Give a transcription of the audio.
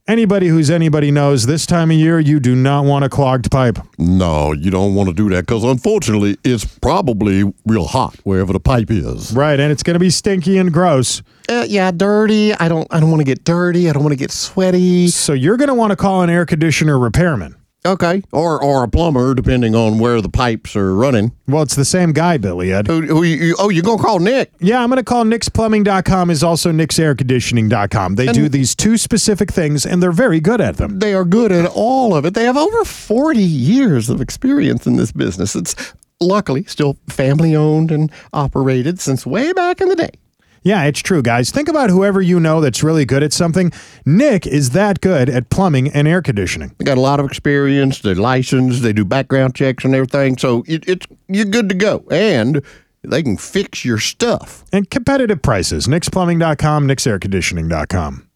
Anybody who's anybody knows this time of year, you do not want a clogged pipe. No, you don't want to do that because unfortunately, it's probably real hot wherever the pipe is. Right, and it's going to be stinky and gross. Yeah, dirty. I don't want to get dirty. I don't want to get sweaty. So you're going to want to call an air conditioner repairman. Okay, or a plumber, depending on where the pipes are running. Well, it's the same guy, Billy Ed. You're going to call Nick? Yeah, I'm going to call NicksPlumbing.com is also NicksAirConditioning.com. They do these two specific things, and they're very good at them. They are good at all of it. They have over 40 years of experience in this business. It's luckily still family-owned and operated since way back in the day. Yeah, it's true, guys. Think about whoever you know that's really good at something. Nick is that good at plumbing and air conditioning. They got a lot of experience. They're licensed. They do background checks and everything. So you're good to go. And they can fix your stuff. And competitive prices. NicksPlumbing.com, NicksAirConditioning.com.